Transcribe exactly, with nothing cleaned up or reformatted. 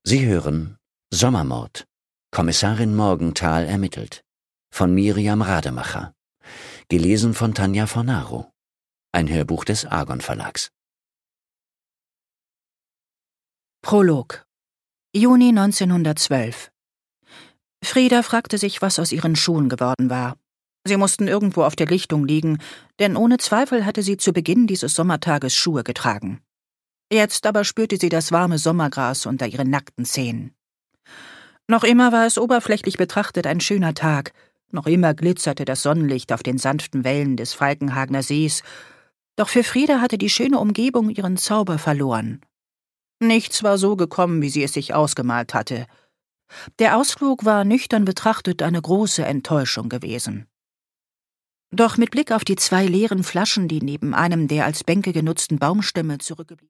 Sie hören Sommermord. Kommissarin Morgenthal ermittelt. Von Miriam Rademacher. Gelesen von Tanja Fornaro. Ein Hörbuch des Argon Verlags. Prolog. Juni neunzehnhundertzwölf. Frieda fragte sich, was aus ihren Schuhen geworden war. Sie mussten irgendwo auf der Lichtung liegen, denn ohne Zweifel hatte sie zu Beginn dieses Sommertages Schuhe getragen. Jetzt aber spürte sie das warme Sommergras unter ihren nackten Zehen. Noch immer war es oberflächlich betrachtet ein schöner Tag, noch immer glitzerte das Sonnenlicht auf den sanften Wellen des Falkenhagener Sees, doch für Frieda hatte die schöne Umgebung ihren Zauber verloren. Nichts war so gekommen, wie sie es sich ausgemalt hatte. Der Ausflug war nüchtern betrachtet eine große Enttäuschung gewesen. Doch mit Blick auf die zwei leeren Flaschen, die neben einem der als Bänke genutzten Baumstämme zurückgeblieben